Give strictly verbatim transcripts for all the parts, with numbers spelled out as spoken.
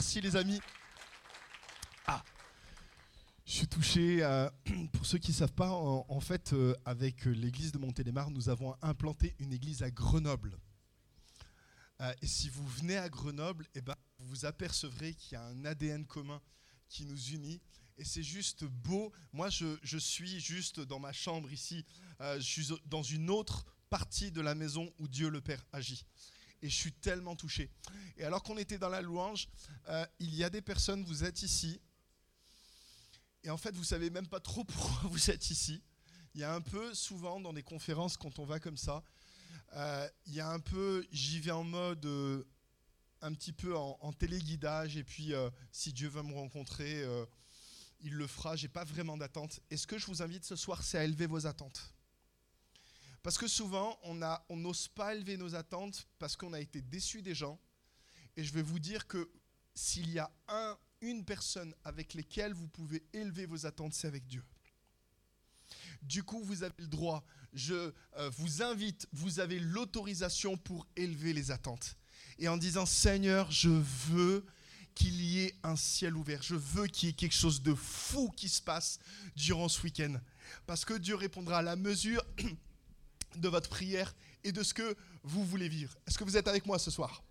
Merci les amis. Ah, je suis touché. Euh, pour ceux qui ne savent pas, en, en fait, euh, avec l'église de Montélimar, nous avons implanté une église à Grenoble. Euh, et si vous venez à Grenoble, eh ben, vous vous apercevrez qu'il y a un A D N commun qui nous unit. Et c'est juste beau. Moi, je, je suis juste dans ma chambre ici. Euh, je suis dans une autre partie de la maison où Dieu le Père agit. Et je suis tellement touché. Et alors qu'on était dans la louange, euh, il y a des personnes, vous êtes ici. Et en fait, vous ne savez même pas trop pourquoi vous êtes ici. Il y a un peu, souvent, dans des conférences, quand on va comme ça, euh, il y a un peu, j'y vais en mode, euh, un petit peu en, en téléguidage. Et puis, euh, si Dieu veut me rencontrer, euh, il le fera. Je n'ai pas vraiment d'attente. Et ce que je vous invite ce soir, c'est à élever vos attentes. Parce que souvent, on a, on n'ose pas élever nos attentes parce qu'on a été déçu des gens. Et je vais vous dire que s'il y a un, une personne avec laquelle vous pouvez élever vos attentes, c'est avec Dieu. Du coup, vous avez le droit. Je euh, vous invite, vous avez l'autorisation pour élever les attentes. Et en disant, Seigneur, je veux qu'il y ait un ciel ouvert. Je veux qu'il y ait quelque chose de fou qui se passe durant ce week-end. Parce que Dieu répondra à la mesure de votre prière et de ce que vous voulez vivre. Est-ce que vous êtes avec moi ce soir?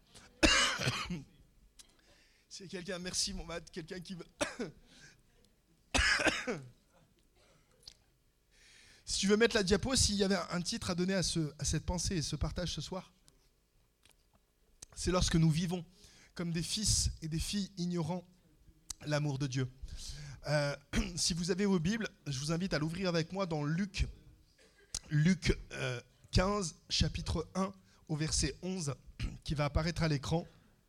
C'est quelqu'un, merci mon Matt, quelqu'un qui veut... Si tu veux mettre la diapo, s'il y avait un titre à donner à, ce, à cette pensée et ce partage ce soir, c'est lorsque nous vivons comme des fils et des filles ignorant l'amour de Dieu. Euh, si vous avez vos Bibles, je vous invite à l'ouvrir avec moi dans Luc Luc euh, quinze, chapitre un, au verset onze, qui va apparaître à l'écran.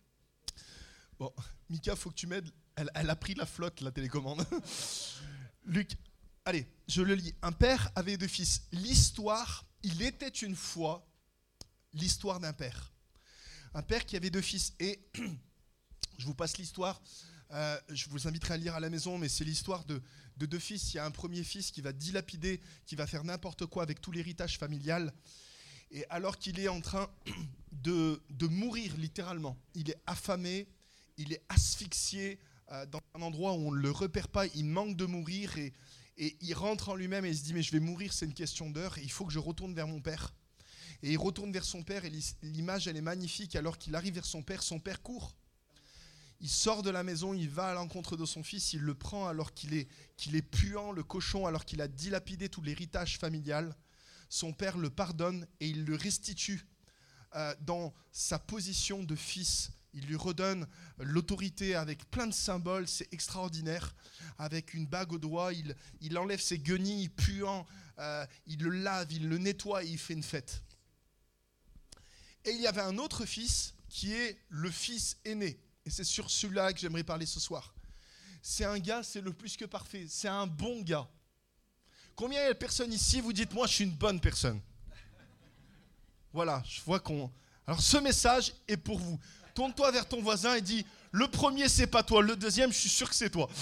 Bon, Mika, il faut que tu m'aides. Elle, elle a pris la flotte, la télécommande. Luc, allez, je le lis. Un père avait deux fils. L'histoire, il était une fois l'histoire d'un père. Un père qui avait deux fils. Et je vous passe l'histoire. Euh, je vous inviterai à lire à la maison, mais c'est l'histoire de, de deux fils. Il y a un premier fils qui va dilapider, qui va faire n'importe quoi avec tout l'héritage familial. Et alors qu'il est en train de, de mourir littéralement, il est affamé, il est asphyxié euh, dans un endroit où on ne le repère pas, il manque de mourir et, et il rentre en lui-même et il se dit « mais je vais mourir, c'est une question d'heure, et il faut que je retourne vers mon père ». Et il retourne vers son père et l'image elle est magnifique. Alors qu'il arrive vers son père, son père court. Il sort de la maison, il va à l'encontre de son fils, il le prend alors qu'il est, qu'il est puant, le cochon, alors qu'il a dilapidé tout l'héritage familial. Son père le pardonne et il le restitue euh, dans sa position de fils. Il lui redonne l'autorité avec plein de symboles, c'est extraordinaire. Avec une bague au doigt, il, il enlève ses guenilles puants, euh, il le lave, il le nettoie et il fait une fête. Et il y avait un autre fils qui est le fils aîné. Et c'est sur celui-là que j'aimerais parler ce soir. C'est un gars, c'est le plus que parfait. C'est un bon gars. Combien il y a de personnes ici, vous dites, moi, je suis une bonne personne? Voilà, je vois qu'on... Alors, ce message est pour vous. Tourne-toi vers ton voisin et dis, le premier, c'est pas toi. Le deuxième, je suis sûr que c'est toi.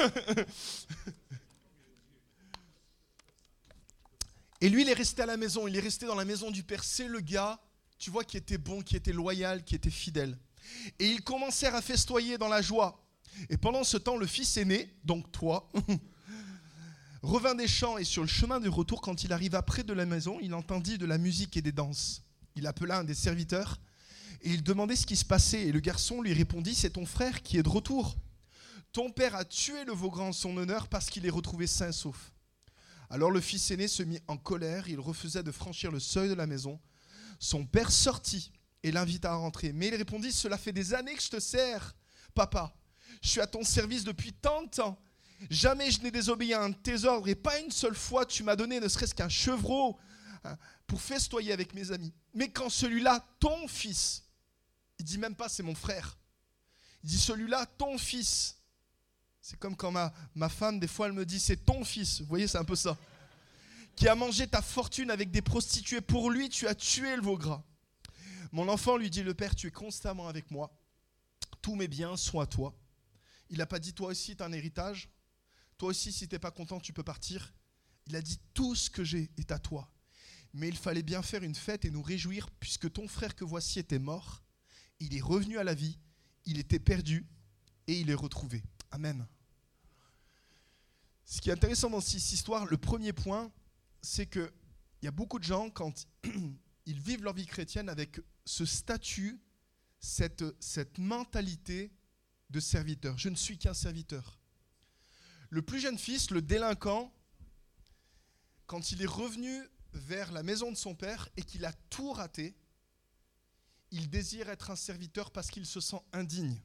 Et lui, il est resté à la maison. Il est resté dans la maison du père. C'est le gars, tu vois, qui était bon, qui était loyal, qui était fidèle. Et ils commencèrent à festoyer dans la joie. Et pendant ce temps, le fils aîné, donc toi, revint des champs et sur le chemin de retour, quand il arriva près de la maison, il entendit de la musique et des danses. Il appela un des serviteurs et il demandait ce qui se passait. Et le garçon lui répondit, c'est ton frère qui est de retour. Ton père a tué le veau grand en son honneur parce qu'il est retrouvé sain et sauf. Alors le fils aîné se mit en colère, il refusait de franchir le seuil de la maison. Son père sortit et l'invita à rentrer. Mais il répondit, cela fait des années que je te sers, papa. Je suis à ton service depuis tant de temps. Jamais je n'ai désobéi à un de tes ordres et pas une seule fois tu m'as donné ne serait-ce qu'un chevreau hein, pour festoyer avec mes amis. Mais quand celui-là, ton fils, il dit même pas c'est mon frère, il dit celui-là, ton fils. C'est comme quand ma, ma femme, des fois, elle me dit c'est ton fils. Vous voyez, c'est un peu ça. Qui a mangé ta fortune avec des prostituées. Pour lui, tu as tué le veau gras. Mon enfant, lui dit le père, tu es constamment avec moi. Tous mes biens sont à toi. Il n'a pas dit toi aussi, tu as un héritage. Toi aussi, si tu n'es pas content, tu peux partir. Il a dit tout ce que j'ai est à toi. Mais il fallait bien faire une fête et nous réjouir puisque ton frère que voici était mort. Il est revenu à la vie. Il était perdu. et il est retrouvé. Amen. Ce qui est intéressant dans cette histoire, le premier point, c'est qu'il y a beaucoup de gens, quand ils vivent leur vie chrétienne avec ce statut, cette, cette mentalité de serviteur. Je ne suis qu'un serviteur. Le plus jeune fils, le délinquant, quand il est revenu vers la maison de son père et qu'il a tout raté, il désire être un serviteur parce qu'il se sent indigne.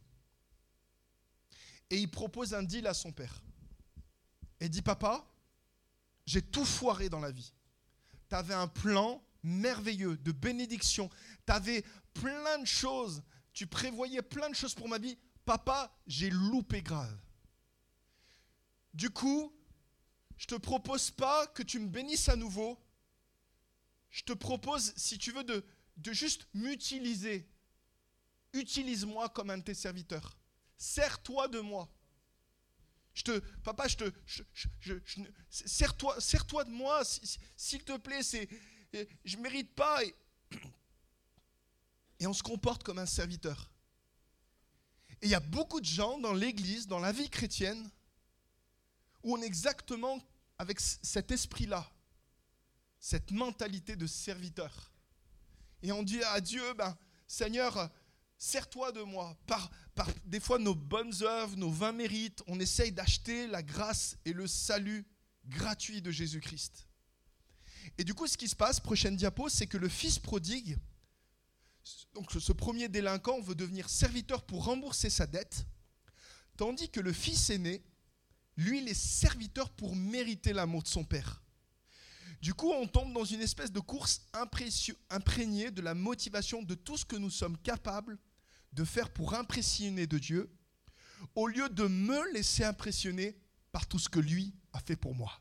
Et il propose un deal à son père. Et dit, papa, j'ai tout foiré dans la vie. Tu avais un plan merveilleux de bénédiction. Tu avais plein de choses. Tu prévoyais plein de choses pour ma vie. Papa, j'ai loupé grave. Du coup, je te propose pas que tu me bénisses à nouveau. Je te propose, si tu veux, de, de juste m'utiliser. Utilise-moi comme un de tes serviteurs. Sers-toi de moi. Je te, papa, je te, je, je, je, je, sers-toi, sers-toi de moi, s'il te plaît. C'est, je mérite pas. Et, et on se comporte comme un serviteur. Et il y a beaucoup de gens dans l'Église, dans la vie chrétienne, où on est exactement avec cet esprit-là, cette mentalité de serviteur. Et on dit à Dieu, ben, Seigneur, sers-toi de moi. Par, par des fois nos bonnes œuvres, nos vains mérites, on essaye d'acheter la grâce et le salut gratuit de Jésus-Christ. Et du coup, ce qui se passe, prochaine diapo, c'est que le fils prodigue, donc ce premier délinquant veut devenir serviteur pour rembourser sa dette, tandis que le fils aîné, lui, il est serviteur pour mériter l'amour de son père. Du coup, on tombe dans une espèce de course imprégnée de la motivation de tout ce que nous sommes capables de faire pour impressionner de Dieu, au lieu de me laisser impressionner par tout ce que lui a fait pour moi.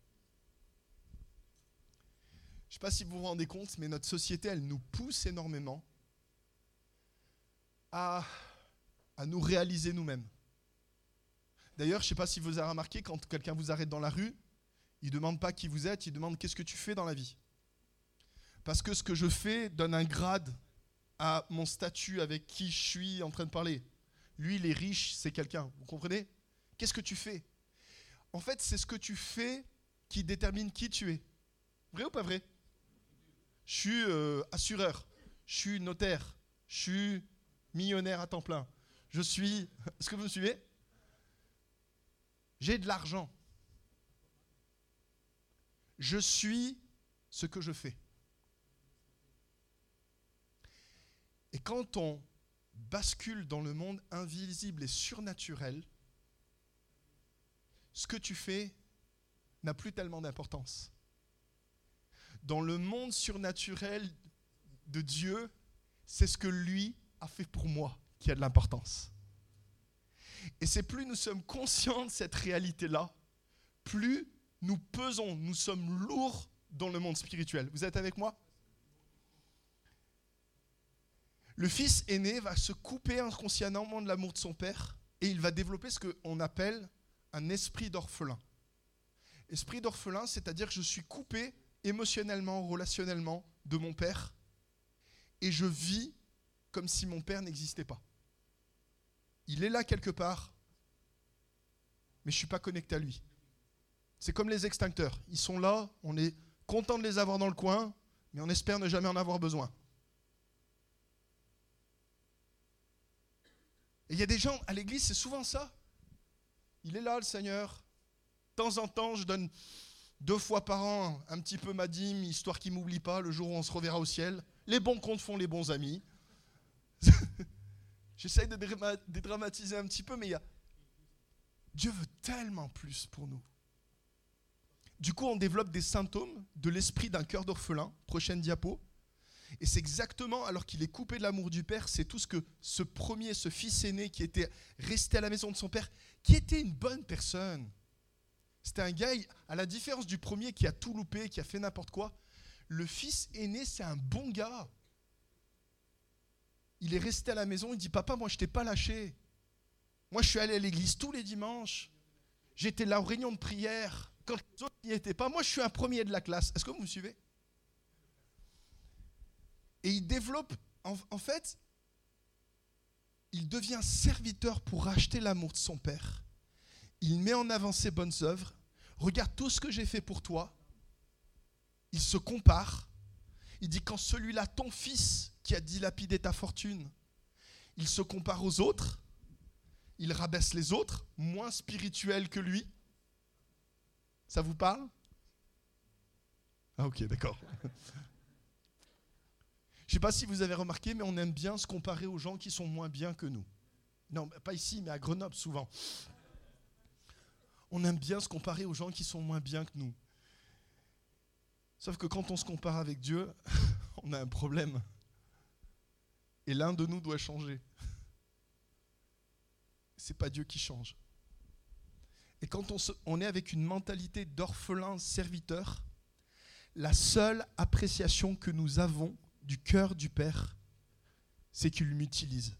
Je ne sais pas si vous vous rendez compte, mais notre société, elle nous pousse énormément à, à nous réaliser nous-mêmes. D'ailleurs, je ne sais pas si vous avez remarqué, quand quelqu'un vous arrête dans la rue, il ne demande pas qui vous êtes, il demande qu'est-ce que tu fais dans la vie. Parce que ce que je fais donne un grade à mon statut avec qui je suis en train de parler. Lui, il est riche, c'est quelqu'un, vous comprenez ? Qu'est-ce que tu fais ? En fait, c'est ce que tu fais qui détermine qui tu es. Vrai ou pas vrai ? Je suis euh, assureur, je suis notaire, je suis millionnaire à temps plein. Je suis... Est-ce que vous me suivez ? J'ai de l'argent. Je suis ce que je fais. Et quand on bascule dans le monde invisible et surnaturel, ce que tu fais n'a plus tellement d'importance. Dans le monde surnaturel de Dieu, c'est ce que lui a fait pour moi qui a de l'importance. Et c'est plus nous sommes conscients de cette réalité-là, plus nous pesons, nous sommes lourds dans le monde spirituel. Vous êtes avec moi ? Le fils aîné va se couper inconsciemment de l'amour de son père et il va développer ce qu'on appelle un esprit d'orphelin. Esprit d'orphelin, c'est-à-dire que je suis coupé émotionnellement, relationnellement de mon père et je vis comme si mon père n'existait pas. Il est là quelque part, mais je ne suis pas connecté à lui. C'est comme les extincteurs. Ils sont là, on est content de les avoir dans le coin, mais on espère ne jamais en avoir besoin. Et il y a des gens à l'église, c'est souvent ça. Il est là, le Seigneur. De temps en temps, je donne deux fois par an un petit peu ma dîme, histoire qu'il ne m'oublie pas le jour où on se reverra au ciel. Les bons comptes font les bons amis. J'essaye de dédramatiser un petit peu, mais il y a... Dieu veut tellement plus pour nous. Du coup, on développe des symptômes de l'esprit d'un cœur d'orphelin. Prochaine diapo. Et c'est exactement, alors qu'il est coupé de l'amour du Père, c'est tout ce que ce premier, ce fils aîné qui était resté à la maison de son père, qui était une bonne personne. C'était un gars, à la différence du premier qui a tout loupé, qui a fait n'importe quoi, le fils aîné, c'est un bon gars. Il est resté à la maison, il dit « Papa, moi je t'ai pas lâché. Moi je suis allé à l'église tous les dimanches. J'étais là aux réunions de prière. Quand les autres n'y étaient pas, moi je suis un premier de la classe. » Est-ce que vous me suivez ? Et il développe, en, en fait, il devient serviteur pour racheter l'amour de son père. Il met en avant ses bonnes œuvres. Regarde tout ce que j'ai fait pour toi. Il se compare. Il dit, quand celui-là, ton fils, qui a dilapidé ta fortune, il se compare aux autres, il rabaisse les autres, moins spirituels que lui. Ça vous parle? Ah ok, d'accord. Je ne sais pas si vous avez remarqué, mais on aime bien se comparer aux gens qui sont moins bien que nous. Non, pas ici, mais à Grenoble souvent. On aime bien se comparer aux gens qui sont moins bien que nous. Sauf que quand on se compare avec Dieu, on a un problème. Et l'un de nous doit changer. C'est pas Dieu qui change. Et quand on, se, on est avec une mentalité d'orphelin serviteur, la seule appréciation que nous avons du cœur du Père, c'est qu'il m'utilise.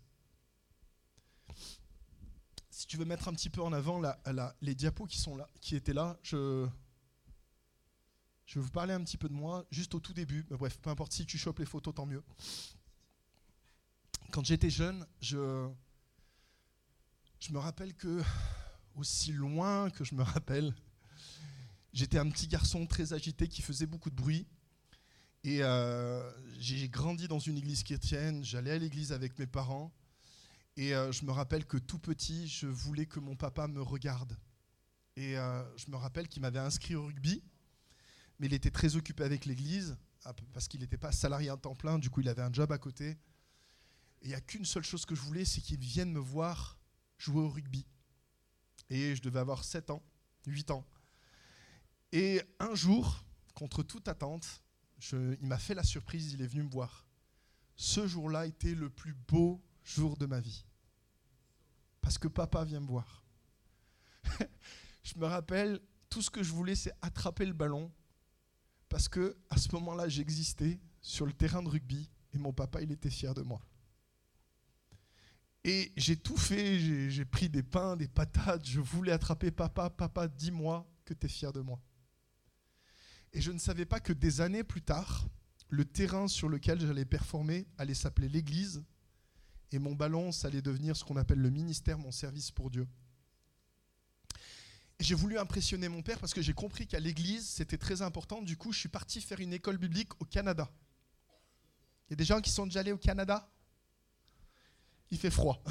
Si tu veux mettre un petit peu en avant la, la, les diapos qui, sont là, qui étaient là, je, je vais vous parler un petit peu de moi, juste au tout début. Mais bref, peu importe, si tu chopes les photos, tant mieux. Quand j'étais jeune, je, je me rappelle que, aussi loin que je me rappelle, j'étais un petit garçon très agité qui faisait beaucoup de bruit. Et euh, j'ai grandi dans une église chrétienne, j'allais à l'église avec mes parents. Et euh, je me rappelle que tout petit, je voulais que mon papa me regarde. Et euh, je me rappelle qu'il m'avait inscrit au rugby, mais il était très occupé avec l'église, parce qu'il n'était pas salarié à temps plein, du coup il avait un job à côté. Et il n'y a qu'une seule chose que je voulais, c'est qu'il vienne me voir jouer au rugby. Et je devais avoir sept ans, huit ans. Et un jour, contre toute attente, je, il m'a fait la surprise, il est venu me voir. Ce jour-là était le plus beau jour de ma vie. Parce que papa vient me voir. Je me rappelle, tout ce que je voulais, c'est attraper le ballon. Parce que à ce moment-là, j'existais sur le terrain de rugby et mon papa, il était fier de moi. Et j'ai tout fait, j'ai, j'ai pris des pains, des patates, je voulais attraper papa. Papa, dis-moi que tu es fier de moi. Et je ne savais pas que des années plus tard, le terrain sur lequel j'allais performer allait s'appeler l'église. Et mon ballon, ça allait devenir ce qu'on appelle le ministère, mon service pour Dieu. Et j'ai voulu impressionner mon père parce que j'ai compris qu'à l'église, c'était très important. Du coup, je suis parti faire une école biblique au Canada. Il y a des gens qui sont déjà allés au Canada? Il fait froid.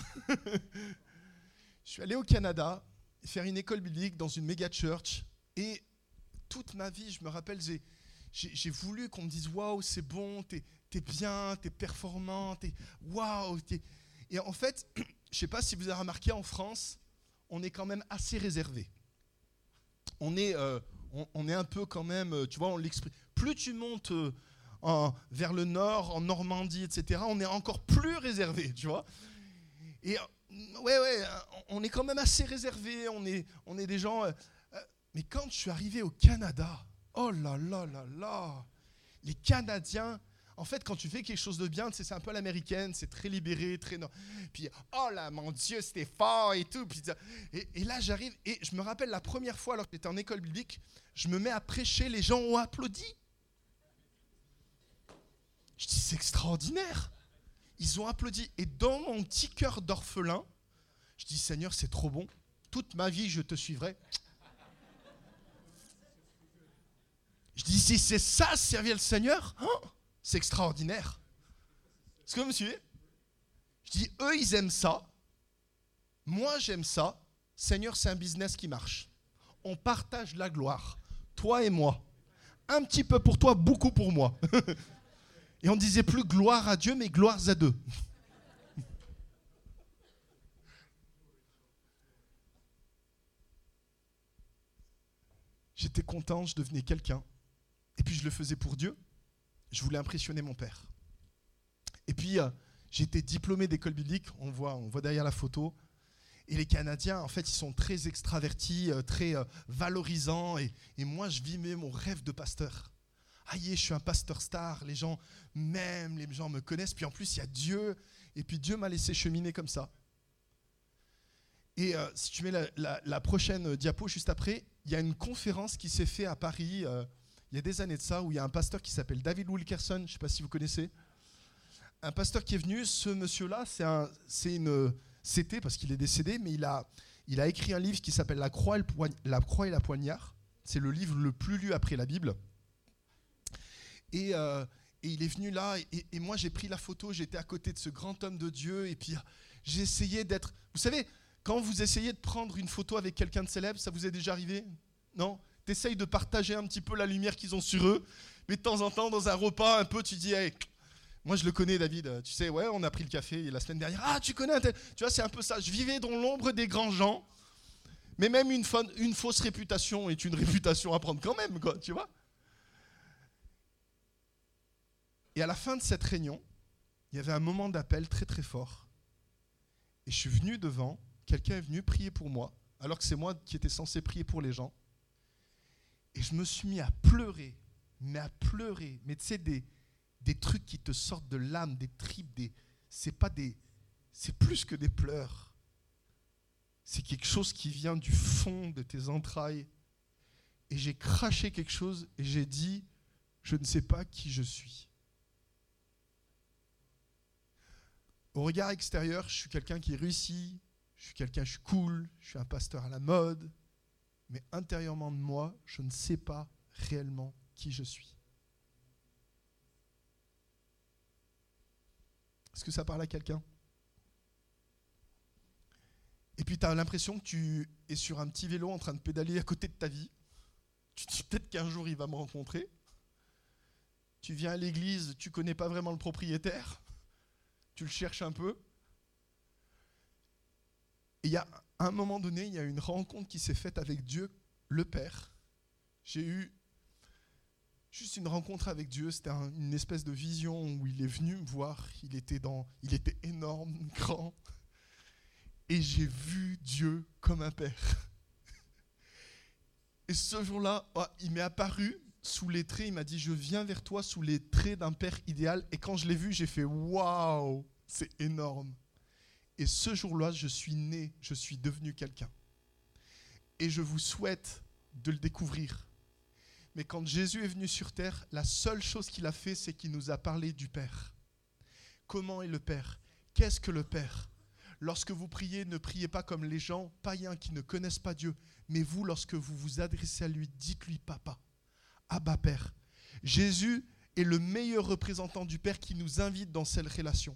Je suis allé au Canada faire une école biblique dans une méga church. Et toute ma vie, je me rappelle, j'ai, j'ai, j'ai voulu qu'on me dise « Waouh, c'est bon, t'es... t'es bien, t'es performant, t'es waouh. T'es... » Et en fait, je ne sais pas si vous avez remarqué, en France, on est quand même assez réservé. On est, euh, on, on est un peu quand même, tu vois, on l'exprime. Plus tu montes euh, en, vers le nord, en Normandie, et cetera, on est encore plus réservé, tu vois. Et ouais, ouais, on est quand même assez réservé. On est, on est des gens. Euh, euh, mais quand je suis arrivé au Canada, oh là là là là, les Canadiens. En fait, quand tu fais quelque chose de bien, tu sais, c'est un peu à l'américaine, c'est très libéré, très... No... Puis, oh là, mon Dieu, c'était fort et tout. Puis, et, et là, j'arrive, et je me rappelle la première fois, alors que j'étais en école biblique, je me mets à prêcher, les gens ont applaudi. Je dis, c'est extraordinaire. Ils ont applaudi. Et dans mon petit cœur d'orphelin, je dis, Seigneur, c'est trop bon. Toute ma vie, je te suivrai. Je dis, si c'est ça, servir le Seigneur, oh, c'est extraordinaire. Est-ce que vous me suivez? Je dis, eux, ils aiment ça. Moi, j'aime ça. Seigneur, c'est un business qui marche. On partage la gloire. Toi et moi. Un petit peu pour toi, beaucoup pour moi. Et on disait plus gloire à Dieu, mais gloires à deux. J'étais content, je devenais quelqu'un. Et puis je le faisais pour Dieu. Je voulais impressionner mon père. Et puis, euh, j'étais diplômé d'école biblique, on voit, on voit derrière la photo. Et les Canadiens, en fait, ils sont très extravertis, euh, très euh, valorisants. Et, et moi, je vivais mon rêve de pasteur. Ah, yeah, je suis un pasteur star, les gens m'aiment, les gens me connaissent. Puis en plus, il y a Dieu. Et puis Dieu m'a laissé cheminer comme ça. Et euh, si tu mets la, la, la prochaine diapo juste après, il y a une conférence qui s'est faite à Paris, euh, il y a des années de ça, où il y a un pasteur qui s'appelle David Wilkerson, je ne sais pas si vous connaissez, un pasteur qui est venu, ce monsieur-là, c'est, un, c'est une... C'était, parce qu'il est décédé, mais il a, il a écrit un livre qui s'appelle La Croix, et le poign- La Croix et la Poignard. C'est le livre le plus lu après la Bible. Et, euh, et il est venu là, et, et moi j'ai pris la photo, j'étais à côté de ce grand homme de Dieu, et puis j'ai essayé d'être... Vous savez, quand vous essayez de prendre une photo avec quelqu'un de célèbre, ça vous est déjà arrivé ? Non ? T'essayes de partager un petit peu la lumière qu'ils ont sur eux, mais de temps en temps, dans un repas, un peu, tu dis, hey, moi je le connais, David, tu sais, ouais, on a pris le café la semaine dernière, ah, tu connais un tel... Tu vois, c'est un peu ça. Je vivais dans l'ombre des grands gens, mais même une, fa... une fausse réputation est une réputation à prendre quand même, quoi, tu vois. Et à la fin de cette réunion, il y avait un moment d'appel très très fort. Et je suis venu devant, quelqu'un est venu prier pour moi, alors que c'est moi qui étais censé prier pour les gens. Et je me suis mis à pleurer, mais à pleurer, mais tu sais, des, des trucs qui te sortent de l'âme, des tripes, des, c'est pas des, c'est plus que des pleurs. C'est quelque chose qui vient du fond de tes entrailles. Et j'ai craché quelque chose et j'ai dit, je ne sais pas qui je suis. Au regard extérieur, je suis quelqu'un qui réussit, je suis quelqu'un, je suis cool, je suis un pasteur à la mode. Mais intérieurement de moi, je ne sais pas réellement qui je suis. Est-ce que ça parle à quelqu'un ? Et puis tu as l'impression que tu es sur un petit vélo en train de pédaler à côté de ta vie. Tu te dis peut-être qu'un jour il va me rencontrer. Tu viens à l'église, tu ne connais pas vraiment le propriétaire. Tu le cherches un peu. Et il y a à un moment donné, il y a une rencontre qui s'est faite avec Dieu, le Père. J'ai eu juste une rencontre avec Dieu, c'était un, une espèce de vision où il est venu me voir, il était, dans, il était énorme, grand, et j'ai vu Dieu comme un Père. Et ce jour-là, oh, il m'est apparu sous les traits, il m'a dit « Je viens vers toi sous les traits d'un Père idéal », et quand je l'ai vu, j'ai fait « Waouh, c'est énorme ». Et ce jour-là, je suis né, je suis devenu quelqu'un. Et je vous souhaite de le découvrir. Mais quand Jésus est venu sur terre, la seule chose qu'il a fait, c'est qu'il nous a parlé du Père. Comment est le Père ? Qu'est-ce que le Père ? Lorsque vous priez, ne priez pas comme les gens païens qui ne connaissent pas Dieu. Mais vous, lorsque vous vous adressez à lui, dites-lui Papa, Abba Père. Jésus est le meilleur représentant du Père qui nous invite dans cette relation.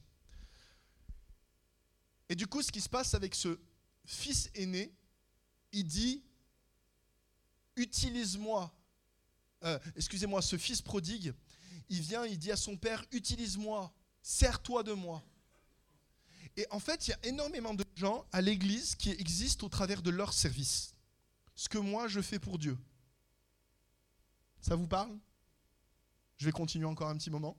Et du coup, ce qui se passe avec ce fils aîné, il dit, utilise-moi, euh, excusez-moi, ce fils prodigue, il vient, il dit à son père, utilise-moi, sers-toi de moi. Et en fait, il y a énormément de gens à l'église qui existent au travers de leur service. Ce que moi, je fais pour Dieu. Ça vous parle ? Je vais continuer encore un petit moment.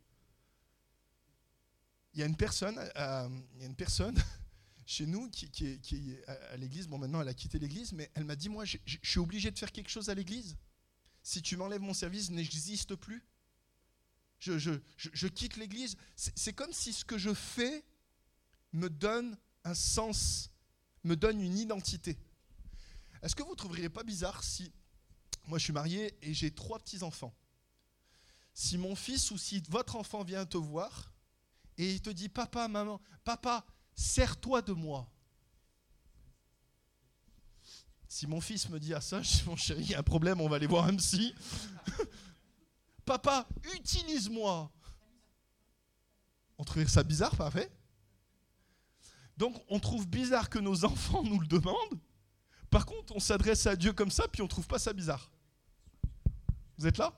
Il y a une personne, euh, il y a une personne chez nous qui, qui, est, qui est à l'église. Bon, maintenant, elle a quitté l'église, mais elle m'a dit, moi, je, je, je suis obligé de faire quelque chose à l'église. Si tu m'enlèves mon service, je n'existe plus. Je, je, je, je quitte l'église. C'est, c'est comme si ce que je fais me donne un sens, me donne une identité. Est-ce que vous ne trouveriez pas bizarre si, moi, je suis marié et j'ai trois petits-enfants. Si mon fils ou si votre enfant vient te voir, et il te dit, papa, maman, papa, sers-toi de moi. Si mon fils me dit à ça, je dis, mon chéri, il y a un problème, on va aller voir un psy. Papa, utilise-moi. On trouve ça bizarre, pas vrai ? Donc, on trouve bizarre que nos enfants nous le demandent. Par contre, on s'adresse à Dieu comme ça, puis on ne trouve pas ça bizarre. Vous êtes là ?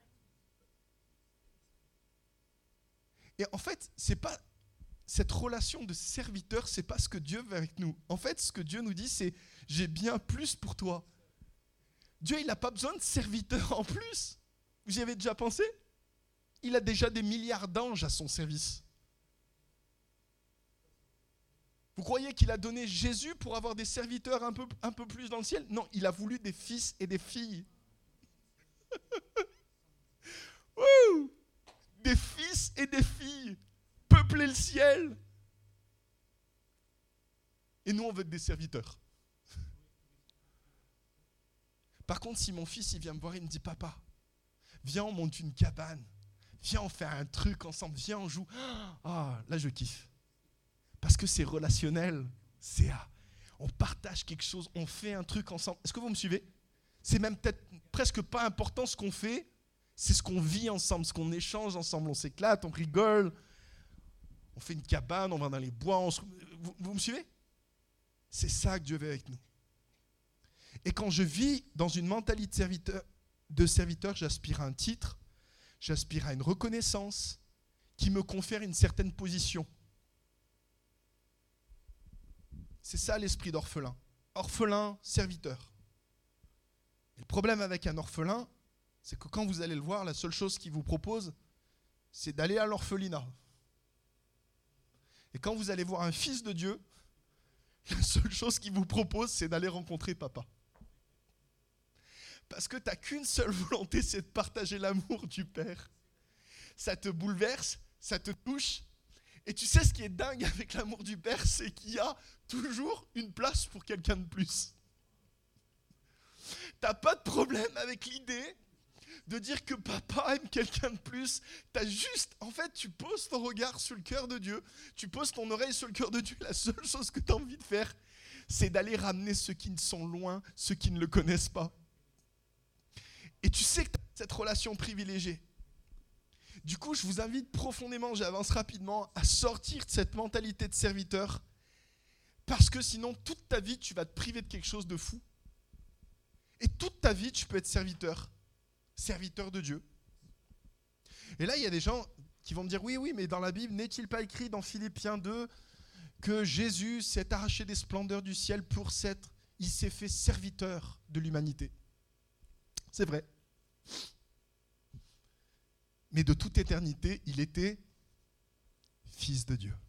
Et en fait, c'est pas cette relation de serviteur, c'est pas ce que Dieu veut avec nous. En fait, ce que Dieu nous dit, c'est j'ai bien plus pour toi. Dieu, il n'a pas besoin de serviteurs en plus. Vous y avez déjà pensé ? Il a déjà des milliards d'anges à son service. Vous croyez qu'il a donné Jésus pour avoir des serviteurs un peu, un peu plus dans le ciel ? Non, il a voulu des fils et des filles. Wouh ! Des fils et des filles, peupler le ciel. Et nous, on veut être des serviteurs. Par contre, si mon fils il vient me voir, il me dit, papa, viens, on monte une cabane. Viens, on fait un truc ensemble. Viens, on joue. Ah, là, je kiffe. Parce que c'est relationnel. C'est ah, on partage quelque chose, on fait un truc ensemble. Est-ce que vous me suivez? C'est même peut-être presque pas important ce qu'on fait. C'est ce qu'on vit ensemble, ce qu'on échange ensemble. On s'éclate, on rigole. On fait une cabane, on va dans les bois. On se... vous, vous me suivez? C'est ça que Dieu veut avec nous. Et quand je vis dans une mentalité de serviteur, de serviteur, j'aspire à un titre, j'aspire à une reconnaissance qui me confère une certaine position. C'est ça l'esprit d'orphelin. Orphelin, serviteur. Et le problème avec un orphelin, c'est que quand vous allez le voir, la seule chose qu'il vous propose, c'est d'aller à l'orphelinat. Et quand vous allez voir un fils de Dieu, la seule chose qu'il vous propose, c'est d'aller rencontrer papa. Parce que tu n'as qu'une seule volonté, c'est de partager l'amour du Père. Ça te bouleverse, ça te touche. Et tu sais ce qui est dingue avec l'amour du Père, c'est qu'il y a toujours une place pour quelqu'un de plus. Tu n'as pas de problème avec l'idée de dire que papa aime quelqu'un de plus. T'as juste, en fait, tu poses ton regard sur le cœur de Dieu, tu poses ton oreille sur le cœur de Dieu. La seule chose que tu as envie de faire, c'est d'aller ramener ceux qui ne sont loin, ceux qui ne le connaissent pas. Et tu sais que tu as cette relation privilégiée. Du coup, je vous invite profondément, j'avance rapidement, à sortir de cette mentalité de serviteur, parce que sinon, toute ta vie, tu vas te priver de quelque chose de fou. Et toute ta vie, tu peux être serviteur, serviteur de Dieu. Et là, il y a des gens qui vont me dire, oui, oui, mais dans la Bible, n'est-il pas écrit dans Philippiens deux que Jésus s'est arraché des splendeurs du ciel pour s'être, il s'est fait serviteur de l'humanité. C'est vrai. Mais de toute éternité, il était fils de Dieu.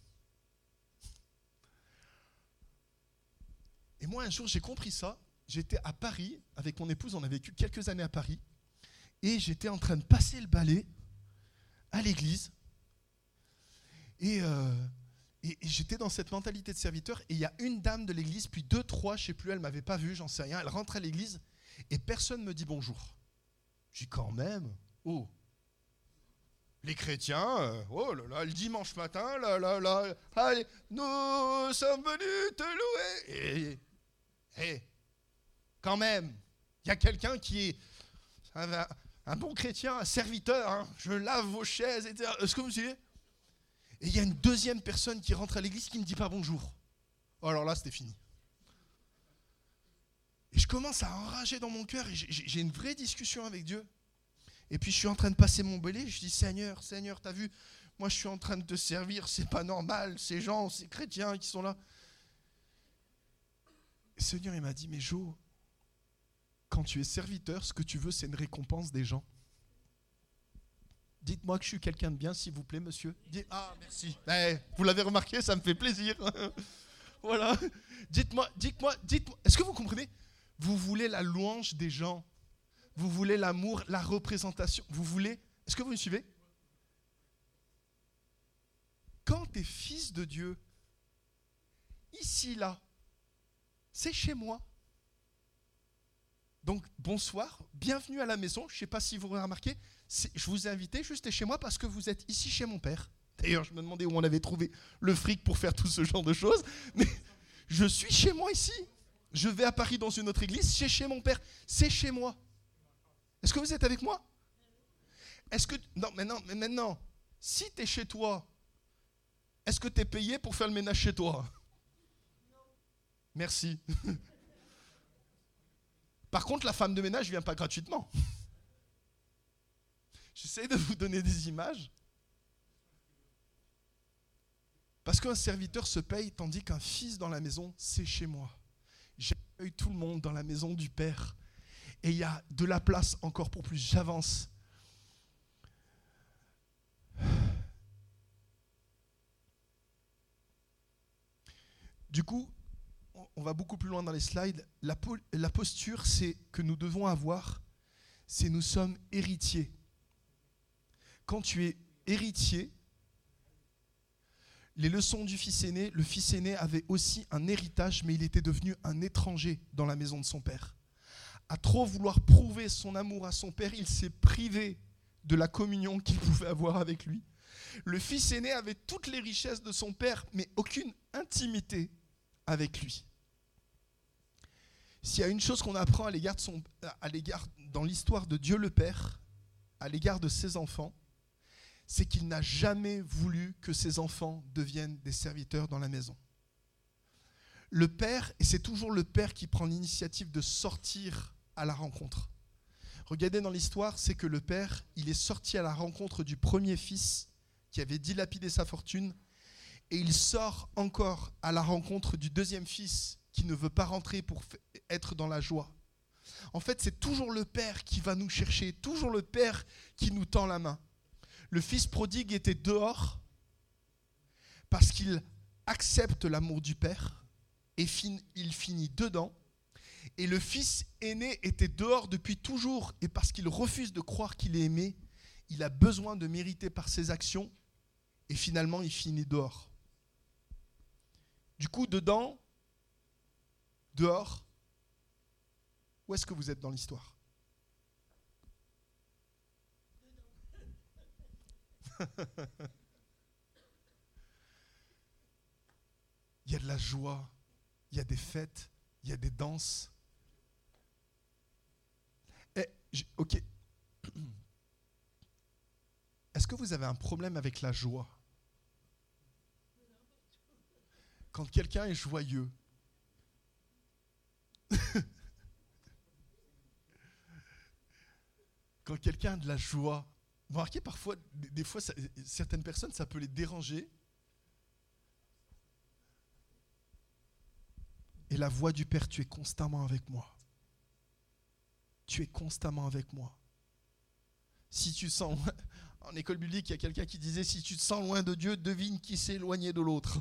Et moi, un jour, j'ai compris ça. J'étais à Paris, avec mon épouse, on a vécu quelques années à Paris, et j'étais en train de passer le balai à l'église, et, euh, et, et j'étais dans cette mentalité de serviteur, et il y a une dame de l'église, puis deux, trois, je ne sais plus, elle ne m'avait pas vu, j'en sais rien, elle rentre à l'église, et personne ne me dit bonjour. Je dis quand même, oh, les chrétiens, euh, oh là là, le dimanche matin, là là là, allez, nous sommes venus te louer. Et, et quand même, il y a quelqu'un qui est un, un bon chrétien, un serviteur, hein, je lave vos chaises, et cetera. Est-ce que vous me suivez? Et il y a une deuxième personne qui rentre à l'église qui ne me dit pas bonjour. Oh, alors là, c'était fini. Et je commence à enrager dans mon cœur et j'ai, j'ai une vraie discussion avec Dieu. Et puis je suis en train de passer mon balai, je dis Seigneur, Seigneur, t'as vu, moi je suis en train de te servir, c'est pas normal, ces gens, ces chrétiens qui sont là. Et le Seigneur il m'a dit, mais Jo, quand tu es serviteur, ce que tu veux c'est une récompense des gens. Dites-moi que je suis quelqu'un de bien, s'il vous plaît, monsieur. Dites, ah, merci. Eh, vous l'avez remarqué, ça me fait plaisir. Voilà. Dites-moi, dites-moi, dites-moi, est-ce que vous comprenez? Vous voulez la louange des gens. Vous voulez l'amour, la représentation. Vous voulez... Est-ce que vous me suivez? Quand tu es fils de Dieu, ici, là, c'est chez moi. Donc, bonsoir, bienvenue à la maison. Je ne sais pas si vous avez remarqué, je vous ai invité juste chez moi parce que vous êtes ici chez mon père. D'ailleurs, je me demandais où on avait trouvé le fric pour faire tout ce genre de choses. Mais je suis chez moi ici. Je vais à Paris dans une autre église, c'est chez mon père. C'est chez moi. Est-ce que vous êtes avec moi? Est-ce que... Non, mais non, mais maintenant, si tu es chez toi, est-ce que tu es payé pour faire le ménage chez toi? Non. Merci. Par contre, la femme de ménage ne vient pas gratuitement. J'essaie de vous donner des images. Parce qu'un serviteur se paye, tandis qu'un fils dans la maison, c'est chez moi. J'accueille tout le monde dans la maison du Père. Et il y a de la place encore pour plus. J'avance. Du coup, on va beaucoup plus loin dans les slides. La, po- la posture, c'est que nous devons avoir, c'est nous sommes héritiers. Quand tu es héritier, les leçons du fils aîné, le fils aîné avait aussi un héritage, mais il était devenu un étranger dans la maison de son père. À trop vouloir prouver son amour à son père, il s'est privé de la communion qu'il pouvait avoir avec lui. Le fils aîné avait toutes les richesses de son père, mais aucune intimité avec lui. S'il y a une chose qu'on apprend à l'égard de son, à l'égard, dans l'histoire de Dieu le Père, à l'égard de ses enfants, c'est qu'il n'a jamais voulu que ses enfants deviennent des serviteurs dans la maison. Le Père, et c'est toujours le Père qui prend l'initiative de sortir à la rencontre. Regardez dans l'histoire, c'est que le Père, il est sorti à la rencontre du premier fils qui avait dilapidé sa fortune, et il sort encore à la rencontre du deuxième fils qui ne veut pas rentrer pour être dans la joie. En fait, c'est toujours le Père qui va nous chercher, toujours le Père qui nous tend la main. Le fils prodigue était dehors parce qu'il accepte l'amour du Père et fin, il finit dedans. Et le fils aîné était dehors depuis toujours et parce qu'il refuse de croire qu'il est aimé, il a besoin de mériter par ses actions et finalement il finit dehors. Du coup, dedans, dehors, où est-ce que vous êtes dans l'histoire ? Il y a de la joie, il y a des fêtes, il y a des danses. Et, ok. Est-ce que vous avez un problème avec la joie ? Quand quelqu'un est joyeux, quand quelqu'un a de la joie, vous remarquez parfois, des, des fois, ça, certaines personnes, ça peut les déranger. Et la voix du Père, tu es constamment avec moi. Tu es constamment avec moi. Si tu sens, en école biblique, il y a quelqu'un qui disait, si tu te sens loin de Dieu, devine qui s'est éloigné de l'autre.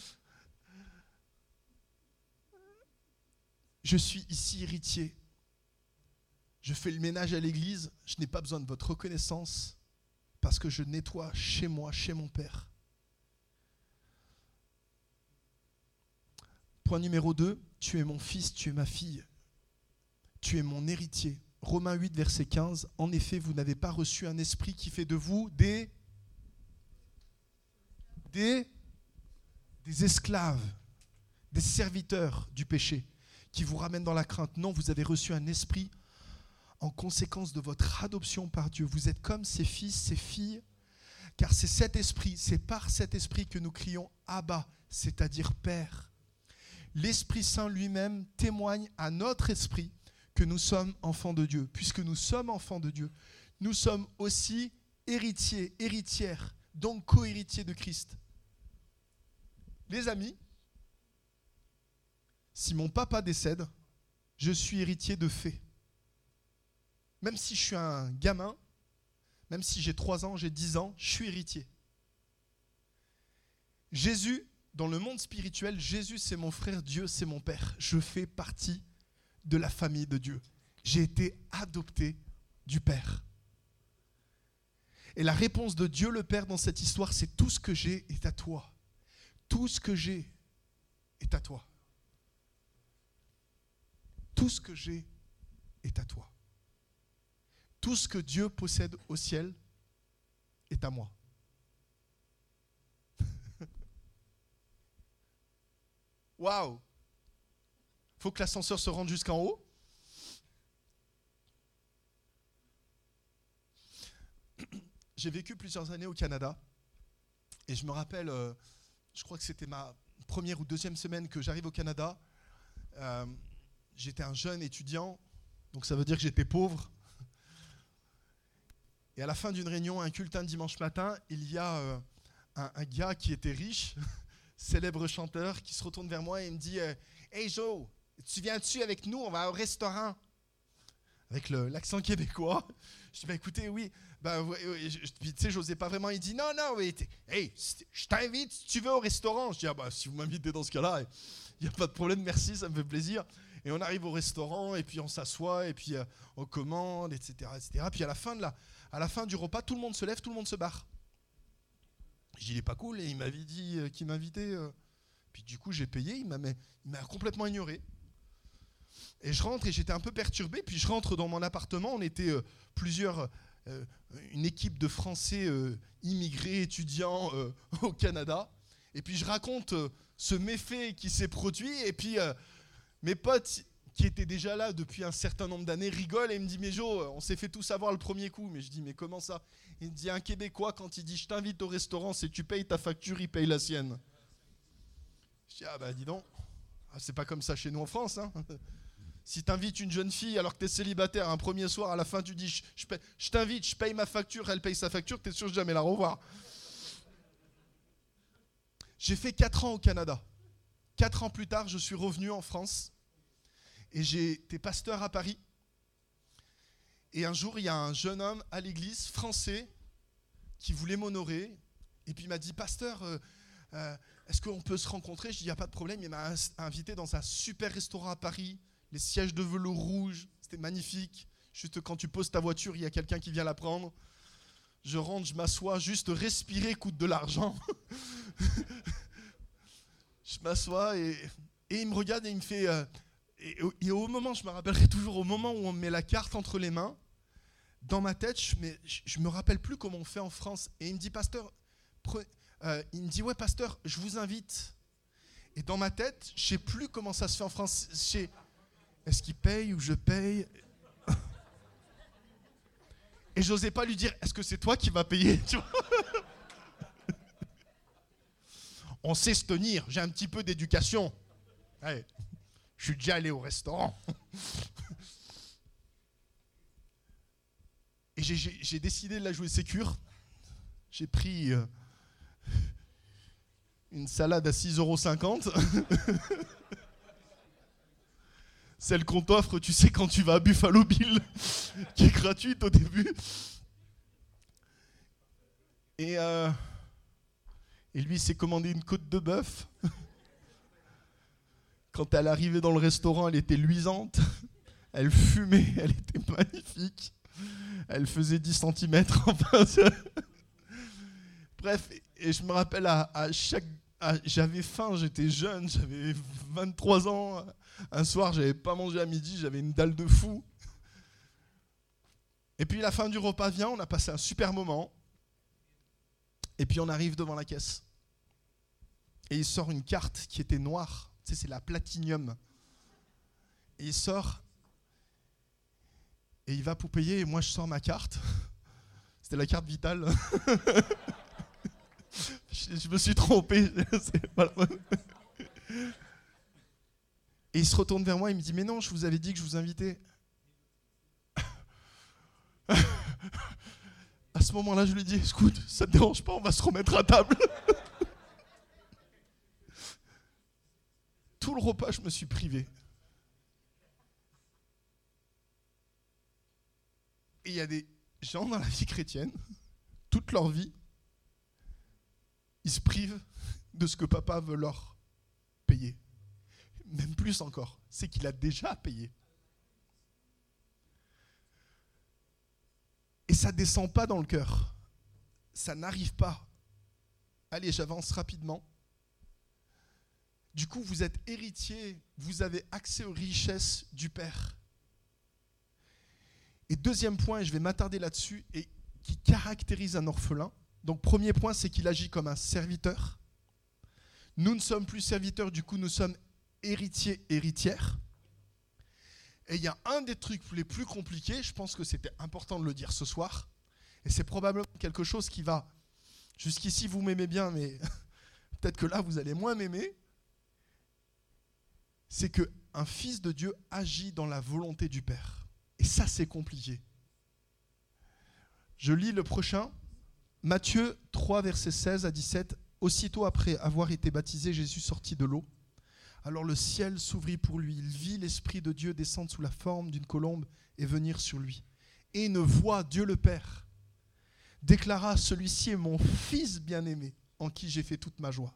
Je suis ici héritier. Je fais le ménage à l'église. Je n'ai pas besoin de votre reconnaissance parce que je nettoie chez moi, chez mon Père. Point numéro deux, tu es mon fils, tu es ma fille. Tu es mon héritier. Romains huit, verset quinze. En effet, vous n'avez pas reçu un esprit qui fait de vous des, des, des esclaves, des serviteurs du péché, qui vous ramènent dans la crainte. Non, vous avez reçu un esprit en conséquence de votre adoption par Dieu. Vous êtes comme ses fils, ses filles, car c'est cet esprit, c'est par cet esprit que nous crions Abba, c'est-à-dire Père. L'Esprit Saint lui-même témoigne à notre esprit que nous sommes enfants de Dieu. Puisque nous sommes enfants de Dieu, nous sommes aussi héritiers, héritières, donc co-héritiers de Christ. Les amis, si mon papa décède, je suis héritier de fait. Même si je suis un gamin, même si j'ai trois ans, j'ai dix ans, je suis héritier. Jésus, dans le monde spirituel, Jésus c'est mon frère, Dieu c'est mon Père. Je fais partie de la famille de Dieu. J'ai été adopté du Père. Et la réponse de Dieu le Père dans cette histoire, c'est tout ce que j'ai est à toi. Tout ce que j'ai est à toi. Tout ce que j'ai est à toi. Tout ce que Dieu possède au ciel est à moi. Waouh! Faut que l'ascenseur se rende jusqu'en haut. J'ai vécu plusieurs années au Canada et je me rappelle, euh, je crois que c'était ma première ou deuxième semaine que j'arrive au Canada. Euh, j'étais un jeune étudiant, donc ça veut dire que j'étais pauvre. Et à la fin d'une réunion, un culte un dimanche matin, il y a euh, un, un gars qui était riche, célèbre chanteur, qui se retourne vers moi et me dit euh, « Hey Joe, tu viens-tu avec nous? On va au restaurant. » Avec le, l'accent québécois. Je dis bah, « Écoutez, oui. Ben, ouais, je, tu sais, j'osais pas vraiment. » Il dit « Non, non, oui. Hey, je t'invite si tu veux au restaurant. » Je dis ah, bah, « Si vous m'invitez dans ce cas-là, il n'y a pas de problème, merci, ça me fait plaisir. » Et on arrive au restaurant, et puis on s'assoit, et puis euh, on commande, et cetera, et cetera. Puis à la fin de la, à la fin du repas, tout le monde se lève, tout le monde se barre. Je dis, il est pas cool, et il m'avait dit euh, qu'il m'invitait. Euh. Puis du coup, j'ai payé, il m'a, il m'a complètement ignoré. Et je rentre, et j'étais un peu perturbé. Puis je rentre dans mon appartement, on était euh, plusieurs euh, une équipe de Français euh, immigrés, étudiants euh, au Canada. Et puis je raconte euh, ce méfait qui s'est produit. Et puis euh, mes potes qui étaient déjà là depuis un certain nombre d'années rigolent et me disent « Mais Jo, on s'est fait tout savoir le premier coup. » Mais je dis « Mais comment ça ?» Il me dit « Un Québécois, quand il dit « Je t'invite au restaurant, c'est tu payes ta facture, il paye la sienne. » Je dis « Ah bah dis donc, ah, c'est pas comme ça chez nous en France. Hein. Si t'invites une jeune fille alors que t'es célibataire un premier soir, à la fin tu dis je, je, paye, je t'invite, je paye ma facture, elle paye sa facture, t'es sûr de jamais la revoir. » J'ai fait quatre ans au Canada. Quatre ans plus tard, je suis revenu en France et j'ai été pasteur à Paris. Et un jour, il y a un jeune homme à l'église français qui voulait m'honorer. Et puis il m'a dit « Pasteur, euh, euh, est-ce qu'on peut se rencontrer ?» Je dis « Il n'y a pas de problème. » Il m'a invité dans un super restaurant à Paris. Les sièges de velours rouge, c'était magnifique. Juste quand tu poses ta voiture, il y a quelqu'un qui vient la prendre. Je rentre, je m'assois, juste respirer coûte de l'argent. Je m'assois et, et il me regarde et il me fait... Euh, et, et au moment, je me rappellerai toujours, au moment où on me met la carte entre les mains, dans ma tête, je ne me rappelle plus comment on fait en France. Et il me dit, pasteur, pre, euh, il me dit, ouais, pasteur, je vous invite. Et dans ma tête, je ne sais plus comment ça se fait en France. Je sais, est-ce qu'il paye ou je paye? Et j'osais pas lui dire, est-ce que c'est toi qui vas payer? Tu vois, on sait se tenir, j'ai un petit peu d'éducation. Ouais, je suis déjà allé au restaurant. Et j'ai, j'ai, j'ai décidé de la jouer sécure. J'ai pris euh, une salade à six euros cinquante. Celle qu'on t'offre, tu sais, quand tu vas à Buffalo Bill, qui est gratuite au début. Et, euh, et lui, il s'est commandé une côte de bœuf. Quand elle arrivait dans le restaurant, elle était luisante. Elle fumait, elle était magnifique. Elle faisait dix centimètres. Enfin, bref, et je me rappelle à, à chaque... À, j'avais faim, j'étais jeune, j'avais vingt-trois ans. Un soir, j'avais pas mangé à midi, j'avais une dalle de fou. Et puis la fin du repas vient, on a passé un super moment. Et puis on arrive devant la caisse. Et il sort une carte qui était noire. Tu sais, c'est la Platinium. Et il sort. Et il va pour payer. Et moi, je sors ma carte. C'était la carte vitale. je, je me suis trompé. Et il se retourne vers moi. Il me dit, mais non, je vous avais dit que je vous invitais. À ce moment-là, je lui dis, écoute, ça te dérange pas, on va se remettre à table. Tout le repas, je me suis privé. Et il y a des gens dans la vie chrétienne, toute leur vie, ils se privent de ce que papa veut leur payer. Même plus encore, c'est qu'il a déjà payé. Et ça ne descend pas dans le cœur. Ça n'arrive pas. Allez, j'avance rapidement. Du coup, vous êtes héritier, vous avez accès aux richesses du Père. Et deuxième point, et je vais m'attarder là-dessus, et qui caractérise un orphelin. Donc premier point, c'est qu'il agit comme un serviteur. Nous ne sommes plus serviteurs, du coup nous sommes héritiers, héritières. Et il y a un des trucs les plus compliqués, je pense que c'était important de le dire ce soir, et c'est probablement quelque chose qui va, jusqu'ici vous m'aimez bien, mais peut-être que là vous allez moins m'aimer, c'est qu'un fils de Dieu agit dans la volonté du Père. Et ça, c'est compliqué. Je lis le prochain. Matthieu trois, versets seize à dix-sept. Aussitôt après avoir été baptisé, Jésus sortit de l'eau. Alors le ciel s'ouvrit pour lui. Il vit l'Esprit de Dieu descendre sous la forme d'une colombe et venir sur lui. Et une voix, Dieu le Père, déclara, celui-ci est mon fils bien-aimé, en qui j'ai fait toute ma joie.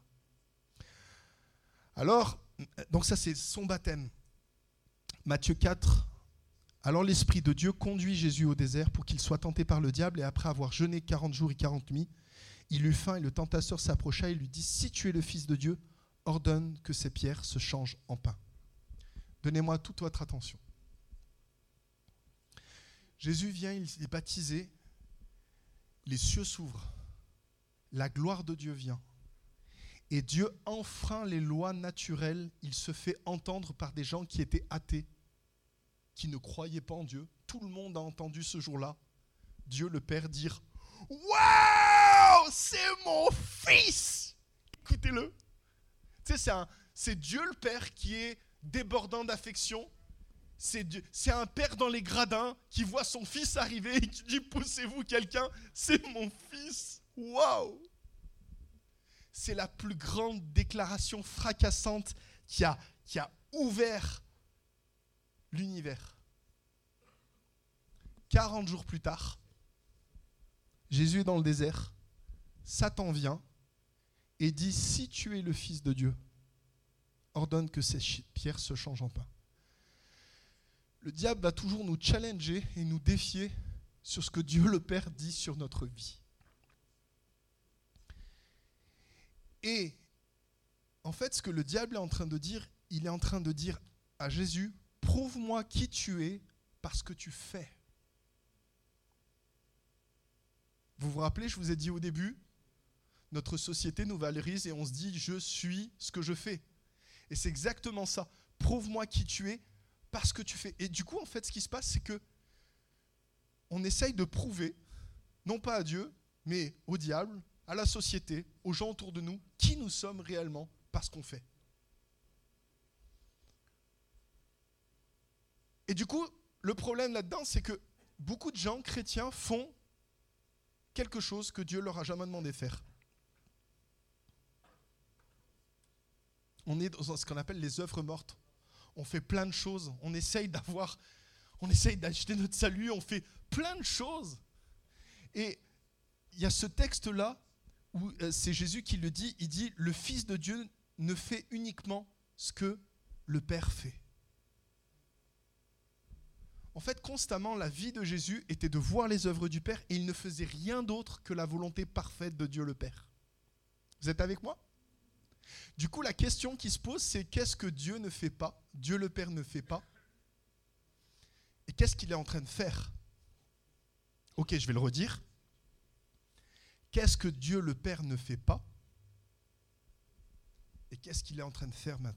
Alors, donc ça c'est son baptême. Matthieu quatre. Alors l'Esprit de Dieu conduit Jésus au désert pour qu'il soit tenté par le diable, et après avoir jeûné quarante jours et quarante nuits, il eut faim et le tentateur s'approcha et lui dit, si tu es le Fils de Dieu, ordonne que ces pierres se changent en pain. Donnez-moi toute votre attention. Jésus vient, il est baptisé, les cieux s'ouvrent, la gloire de Dieu vient, et Dieu enfreint les lois naturelles. Il se fait entendre par des gens qui étaient athées, qui ne croyaient pas en Dieu. Tout le monde a entendu ce jour-là Dieu le Père dire « Waouh, c'est mon fils !» Écoutez-le. Tu sais, c'est, un, c'est Dieu le Père qui est débordant d'affection. C'est, Dieu, c'est un père dans les gradins qui voit son fils arriver et qui dit « Poussez-vous quelqu'un, c'est mon fils !» Waouh! C'est la plus grande déclaration fracassante qui a, qui a ouvert l'univers. quarante jours plus tard, Jésus est dans le désert, Satan vient et dit « Si tu es le Fils de Dieu, ordonne que ces pierres se changent en pain. » Le diable va toujours nous challenger et nous défier sur ce que Dieu le Père dit sur notre vie. Et en fait, ce que le diable est en train de dire, il est en train de dire à Jésus, prouve-moi qui tu es par ce que tu fais. Vous vous rappelez, je vous ai dit au début, notre société nous valorise et on se dit, je suis ce que je fais. Et c'est exactement ça. Prouve-moi qui tu es par ce que tu fais. Et du coup, en fait, ce qui se passe, c'est que on essaye de prouver, non pas à Dieu, mais au diable, à la société, aux gens autour de nous, qui nous sommes réellement par ce qu'on fait. Et du coup, le problème là-dedans, c'est que beaucoup de gens chrétiens font quelque chose que Dieu leur a jamais demandé de faire. On est dans ce qu'on appelle les œuvres mortes. On fait plein de choses. On essaye d'avoir, on essaye d'acheter notre salut. On fait plein de choses. Et il y a ce texte-là où c'est Jésus qui le dit. Il dit, le Fils de Dieu ne fait uniquement ce que le Père fait. En fait, constamment, la vie de Jésus était de voir les œuvres du Père et il ne faisait rien d'autre que la volonté parfaite de Dieu le Père. Vous êtes avec moi ? Du coup, la question qui se pose, c'est qu'est-ce que Dieu ne fait pas ? Dieu le Père ne fait pas. Et qu'est-ce qu'il est en train de faire ? Ok, je vais le redire. Qu'est-ce que Dieu le Père ne fait pas ? Et qu'est-ce qu'il est en train de faire maintenant ?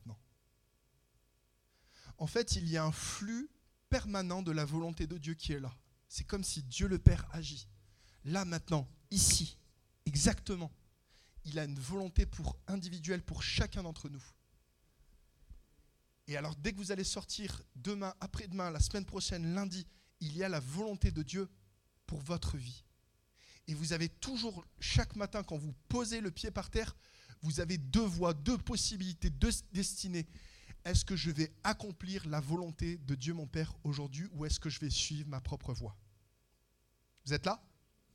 En fait, il y a un flux permanent de la volonté de Dieu qui est là. C'est comme si Dieu le Père agit. Là, maintenant, ici, exactement. Il a une volonté pour individuelle pour chacun d'entre nous. Et alors, dès que vous allez sortir demain, après-demain, la semaine prochaine, lundi, il y a la volonté de Dieu pour votre vie. Et vous avez toujours, chaque matin, quand vous posez le pied par terre, vous avez deux voies, deux possibilités, deux destinées. Est-ce que je vais accomplir la volonté de Dieu mon Père aujourd'hui ou est-ce que je vais suivre ma propre voie ? Vous êtes là ?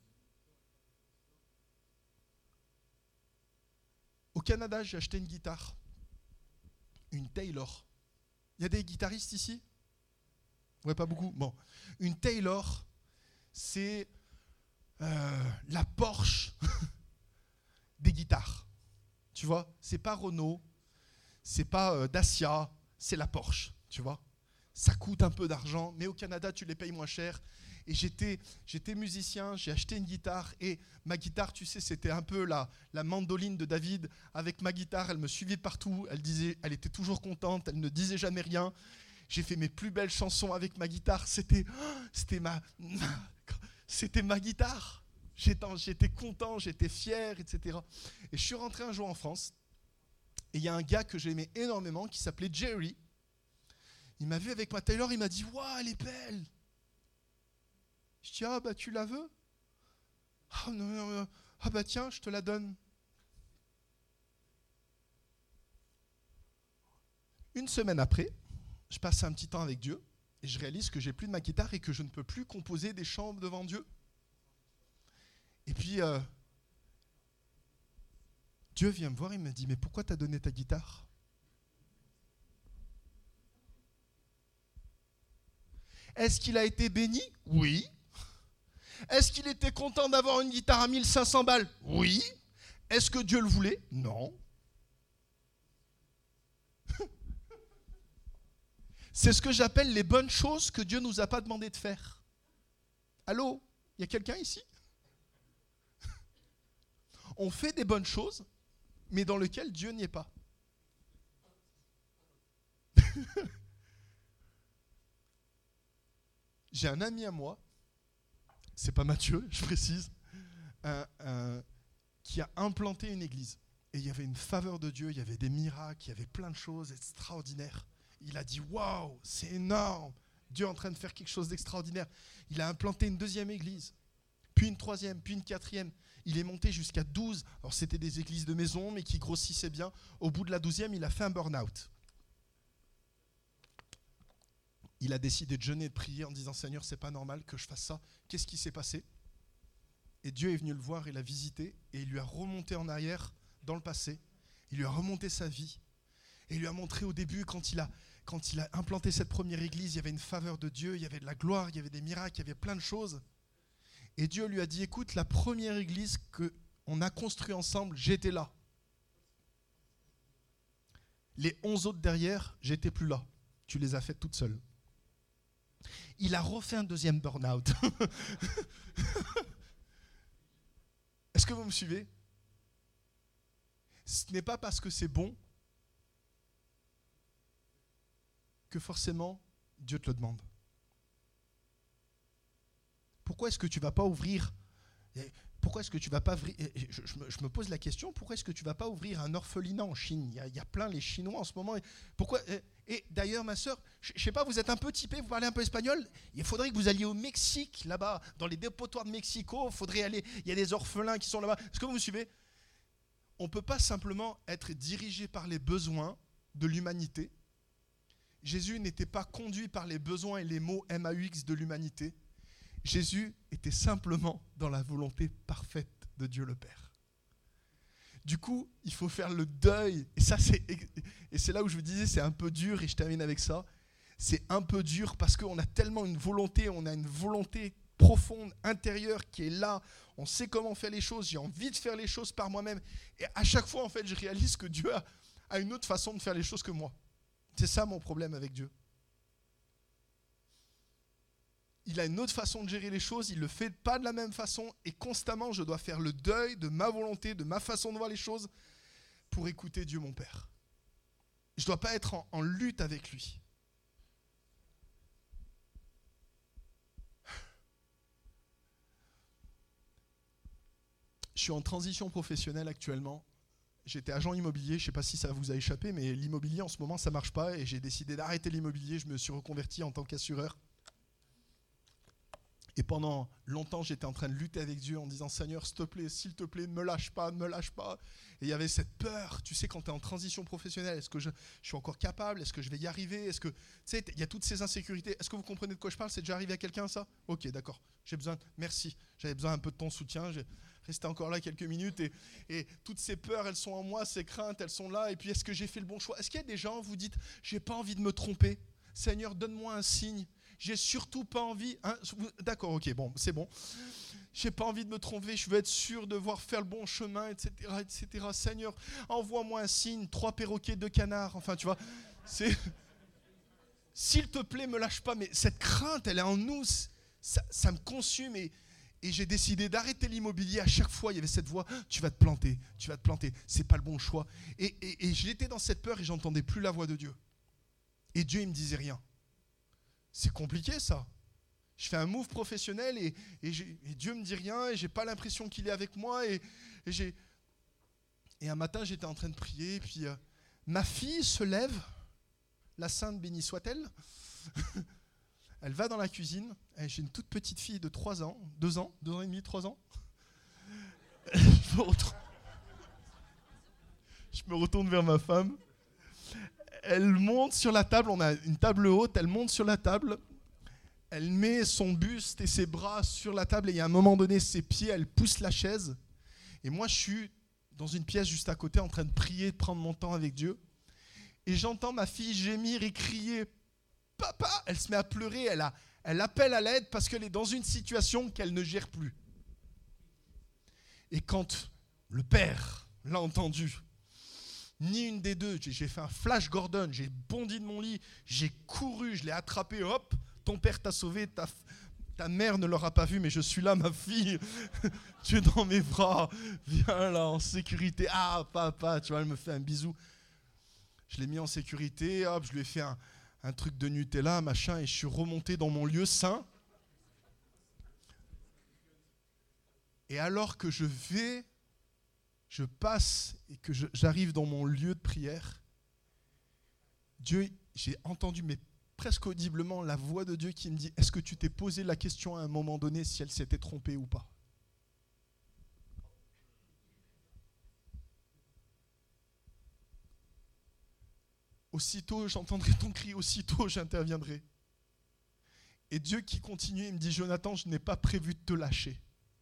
Au Canada, j'ai acheté une guitare, une Taylor. Il y a des guitaristes ici ? Ouais, pas beaucoup. Bon, une Taylor, c'est euh, la Porsche des guitares. Tu vois, c'est pas Renault. C'est pas euh, Dacia, c'est la Porsche, tu vois. Ça coûte un peu d'argent, mais au Canada, tu les payes moins cher. Et j'étais, j'étais musicien, j'ai acheté une guitare. Et ma guitare, tu sais, c'était un peu la, la mandoline de David. Avec ma guitare, elle me suivait partout. Elle disait, elle était toujours contente, elle ne disait jamais rien. J'ai fait mes plus belles chansons avec ma guitare. C'était, c'était, ma, c'était ma guitare. J'étais, j'étais content, j'étais fier, et cetera. Et je suis rentré un jour en France. Et il y a un gars que j'aimais énormément qui s'appelait Jerry. Il m'a vu avec ma Taylor, il m'a dit « Waouh, elle est belle !» Je dis « Ah bah tu la veux ?»« Ah non, non, non, ah bah tiens, je te la donne. » Une semaine après, je passe un petit temps avec Dieu et je réalise que j'ai plus de ma guitare et que je ne peux plus composer des chants devant Dieu. Et puis... Euh, Dieu vient me voir, il me dit, mais pourquoi t'as donné ta guitare ? Est-ce qu'il a été béni ? Oui. Est-ce qu'il était content d'avoir une guitare à mille cinq cents balles ? Oui. Est-ce que Dieu le voulait ? Non. C'est ce que j'appelle les bonnes choses que Dieu ne nous a pas demandé de faire. Allô ? Il y a quelqu'un ici ? on fait des bonnes choses, mais dans lesquelles Dieu n'y est pas. J'ai un ami à moi, c'est pas Mathieu, je précise, un, un, qui a implanté une église. Et il y avait une faveur de Dieu, il y avait des miracles, il y avait plein de choses extraordinaires. Il a dit « Waouh, c'est énorme, Dieu est en train de faire quelque chose d'extraordinaire. » Il a implanté une deuxième église, puis une troisième, puis une quatrième. Il est monté jusqu'à douze. Alors c'était des églises de maison, mais qui grossissaient bien. Au bout de la douzième, il a fait un burn-out. Il a décidé de jeûner et de prier en disant « Seigneur, c'est pas normal que je fasse ça. Qu'est-ce qui s'est passé ?» Et Dieu est venu le voir et l'a visité, et il lui a remonté en arrière dans le passé. Il lui a remonté sa vie. Et il lui a montré au début, quand il a, quand il a implanté cette première église, il y avait une faveur de Dieu, il y avait de la gloire, il y avait des miracles, il y avait plein de choses. Et Dieu lui a dit, écoute, la première église qu'on a construite ensemble, j'étais là. Les onze autres derrière, j'étais plus là. Tu les as faites toutes seules. Il a refait un deuxième burn-out. Est-ce que vous me suivez ? Ce n'est pas parce que c'est bon que forcément Dieu te le demande. Pourquoi est-ce que tu ne vas pas ouvrir Pourquoi est-ce que tu vas pas ouvrir je, je, me, je me pose la question, pourquoi est-ce que tu ne vas pas ouvrir un orphelinat en Chine ? Il y, a, il y a plein les Chinois en ce moment. Pourquoi Et, et d'ailleurs, ma sœur, je ne sais pas, vous êtes un peu typé, vous parlez un peu espagnol. Il faudrait que vous alliez au Mexique, là-bas, dans les dépotoirs de Mexico. Il faudrait aller. Il y a des orphelins qui sont là-bas. Est-ce que vous me suivez ? On ne peut pas simplement être dirigé par les besoins de l'humanité. Jésus n'était pas conduit par les besoins et les mots M A U X de l'humanité. Jésus était simplement dans la volonté parfaite de Dieu le Père. Du coup, il faut faire le deuil. Et ça, c'est, et c'est là où je vous disais, c'est un peu dur, et je termine avec ça. C'est un peu dur parce qu'on a tellement une volonté, on a une volonté profonde, intérieure, qui est là. On sait comment faire les choses, j'ai envie de faire les choses par moi-même. Et à chaque fois, en fait, je réalise que Dieu a, a une autre façon de faire les choses que moi. C'est ça mon problème avec Dieu. Il a une autre façon de gérer les choses, il ne le fait pas de la même façon, et constamment je dois faire le deuil de ma volonté, de ma façon de voir les choses, pour écouter Dieu mon Père. Je ne dois pas être en, en lutte avec lui. Je suis en transition professionnelle actuellement. J'étais agent immobilier, je ne sais pas si ça vous a échappé, mais l'immobilier en ce moment ça ne marche pas, et j'ai décidé d'arrêter l'immobilier, je me suis reconverti en tant qu'assureur. Et pendant longtemps, j'étais en train de lutter avec Dieu en disant « Seigneur, s'il te plaît, s'il te plaît, ne me lâche pas, ne me lâche pas. » Et il y avait cette peur, tu sais, quand tu es en transition professionnelle, est-ce que je, je suis encore capable ? Est-ce que je vais y arriver ? Est-ce que, tu sais, il y a toutes ces insécurités. Est-ce que vous comprenez de quoi je parle ? C'est déjà arrivé à quelqu'un, ça ? Ok, d'accord. J'ai besoin, merci. J'avais besoin un peu de ton soutien. J'ai resté encore là quelques minutes. Et, et toutes ces peurs, elles sont en moi, ces craintes, elles sont là. Et puis, est-ce que j'ai fait le bon choix ? Est-ce qu'il y a des gens, vous dites « J'ai pas envie de me tromper. Seigneur, donne-moi un signe. » J'ai surtout pas envie. Hein, d'accord, ok, bon, c'est bon. J'ai pas envie de me tromper. Je veux être sûr de voir faire le bon chemin, et cetera, et cetera. Seigneur, envoie-moi un signe. Trois perroquets, deux canards. Enfin, tu vois, c'est. S'il te plaît, me lâche pas. Mais cette crainte, elle est en nous. Ça, ça me consume et, et j'ai décidé d'arrêter l'immobilier. À chaque fois, il y avait cette voix. Tu vas te planter. Tu vas te planter. C'est pas le bon choix. Et, et, et j'étais dans cette peur et j'entendais plus la voix de Dieu. Et Dieu, il me disait rien. C'est compliqué ça. Je fais un move professionnel et, et, et Dieu me dit rien et j'ai pas l'impression qu'il est avec moi. Et, et, j'ai... et un matin, j'étais en train de prier et puis euh, ma fille se lève, la sainte bénie soit-elle. Elle va dans la cuisine. Et j'ai une toute petite fille de trois ans, deux ans, deux ans et demi, trois ans. Je me retourne, je me retourne vers ma femme. Elle monte sur la table, on a une table haute, elle monte sur la table, elle met son buste et ses bras sur la table et à un moment donné, ses pieds, elle pousse la chaise. Et moi, je suis dans une pièce juste à côté en train de prier, de prendre mon temps avec Dieu. Et j'entends ma fille gémir et crier « Papa !» Elle se met à pleurer, elle, a, elle appelle à l'aide parce qu'elle est dans une situation qu'elle ne gère plus. Et quand le père l'a entendu, ni une des deux, j'ai fait un flash Gordon, j'ai bondi de mon lit, j'ai couru, je l'ai attrapé, hop, ton père t'a sauvé, t'as... Ta mère ne l'aura pas vu, mais je suis là, ma fille. Tu es dans mes bras. Viens là, en sécurité. Ah, papa, tu vois, elle me fait un bisou. Je l'ai mis en sécurité, hop, je lui ai fait un, un truc de Nutella, machin, et je suis remonté dans mon lieu saint. Et alors que je vais, je passe et que je, j'arrive dans mon lieu de prière, Dieu, j'ai entendu, mais presque audiblement, la voix de Dieu qui me dit « Est-ce que tu t'es posé la question à un moment donné si elle s'était trompée ou pas ?» Aussitôt j'entendrai ton cri, aussitôt j'interviendrai. Et Dieu qui continue, il me dit « Jonathan, je n'ai pas prévu de te lâcher. »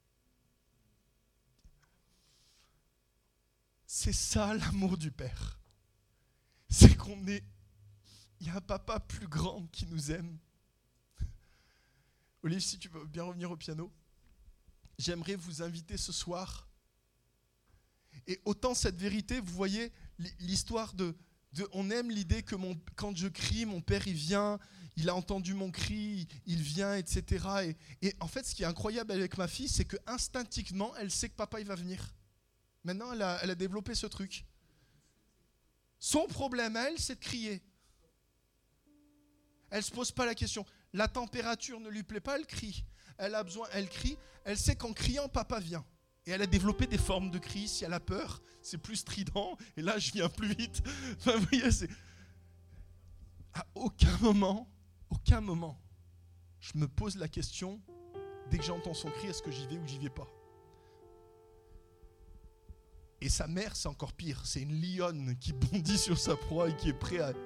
C'est ça l'amour du Père. C'est qu'on est... Il y a un papa plus grand qui nous aime. Olive, si tu veux bien revenir au piano, j'aimerais vous inviter ce soir. Et autant cette vérité, vous voyez, l'histoire de... de on aime l'idée que mon, quand je crie, mon Père, il vient, il a entendu mon cri, il vient, et cetera. Et, et en fait, ce qui est incroyable avec ma fille, c'est que instinctivement, elle sait que papa, il va venir. Maintenant, elle a, elle a développé ce truc. Son problème, elle, c'est de crier. Elle ne se pose pas la question. La température ne lui plaît pas, elle crie. Elle a besoin, elle crie. Elle sait qu'en criant, papa vient. Et elle a développé des formes de cris. Si elle a peur, c'est plus strident. Et là, je viens plus vite. Enfin, vous voyez, c'est... À aucun moment, aucun moment, je me pose la question, dès que j'entends son cri, est-ce que j'y vais ou j'y vais pas? Et sa mère, c'est encore pire. C'est une lionne qui bondit sur sa proie et qui est prête à...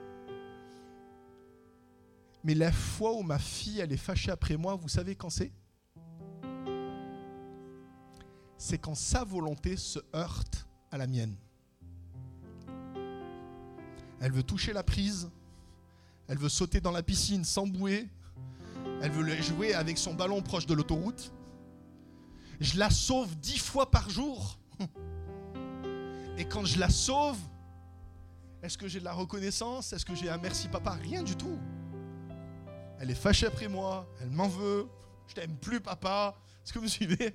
Mais la fois où ma fille, elle est fâchée après moi, vous savez quand c'est? C'est quand sa volonté se heurte à la mienne. Elle veut toucher la prise, elle veut sauter dans la piscine sans bouée, elle veut jouer avec son ballon proche de l'autoroute. Je la sauve dix fois par jour. Et quand je la sauve, est-ce que j'ai de la reconnaissance? Est-ce que j'ai un merci papa? Rien du tout. Elle est fâchée après moi, elle m'en veut, je t'aime plus papa, est-ce que vous me suivez?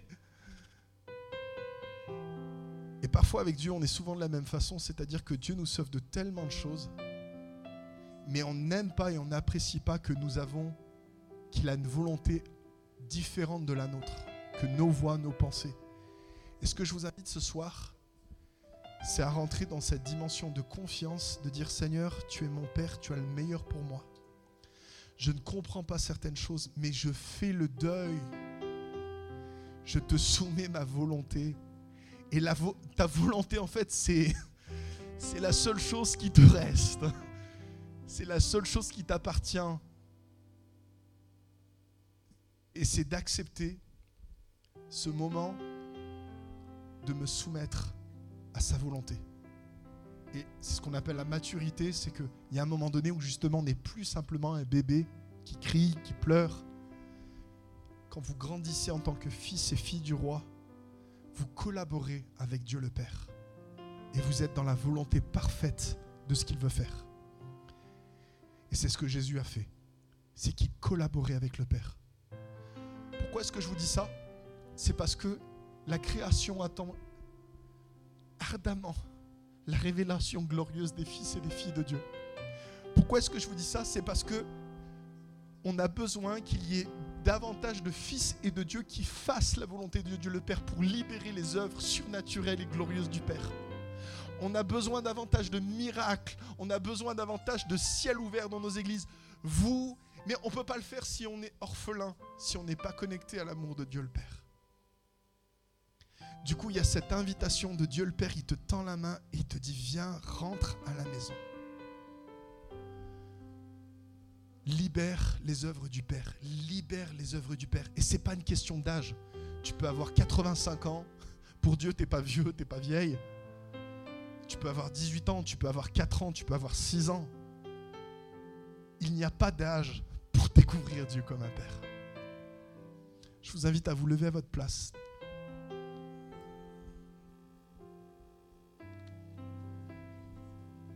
Et parfois avec Dieu, on est souvent de la même façon, c'est-à-dire que Dieu nous sauve de tellement de choses, mais on n'aime pas et on n'apprécie pas que nous avons, qu'il a une volonté différente de la nôtre, que nos voix, nos pensées. Et ce que je vous invite ce soir, c'est à rentrer dans cette dimension de confiance, de dire Seigneur, tu es mon Père, tu as le meilleur pour moi. Je ne comprends pas certaines choses, mais je fais le deuil. Je te soumets ma volonté. Et la vo- ta volonté, en fait, c'est, c'est la seule chose qui te reste. C'est la seule chose qui t'appartient. Et c'est d'accepter ce moment de me soumettre à sa volonté. Et c'est ce qu'on appelle la maturité, c'est qu'il y a un moment donné où justement on n'est plus simplement un bébé qui crie, qui pleure. Quand vous grandissez en tant que fils et fille du roi, vous collaborez avec Dieu le Père. Et vous êtes dans la volonté parfaite de ce qu'il veut faire. Et c'est ce que Jésus a fait. C'est qu'il collaborait avec le Père. Pourquoi est-ce que je vous dis ça? C'est parce que la création attend ardemment la révélation glorieuse des fils et des filles de Dieu. Pourquoi est-ce que je vous dis ça? C'est parce que on a besoin qu'il y ait davantage de fils et de Dieu qui fassent la volonté de Dieu le Père pour libérer les œuvres surnaturelles et glorieuses du Père. On a besoin davantage de miracles, on a besoin davantage de ciel ouvert dans nos églises. Vous, mais on ne peut pas le faire si on est orphelin, si on n'est pas connecté à l'amour de Dieu le Père. Du coup, il y a cette invitation de Dieu le Père, il te tend la main et il te dit, viens, rentre à la maison. Libère les œuvres du Père, libère les œuvres du Père. Et ce n'est pas une question d'âge. Tu peux avoir quatre-vingt-cinq ans, pour Dieu, tu n'es pas vieux, tu n'es pas vieille. Tu peux avoir dix-huit ans, tu peux avoir quatre ans, tu peux avoir six ans. Il n'y a pas d'âge pour découvrir Dieu comme un Père. Je vous invite à vous lever à votre place.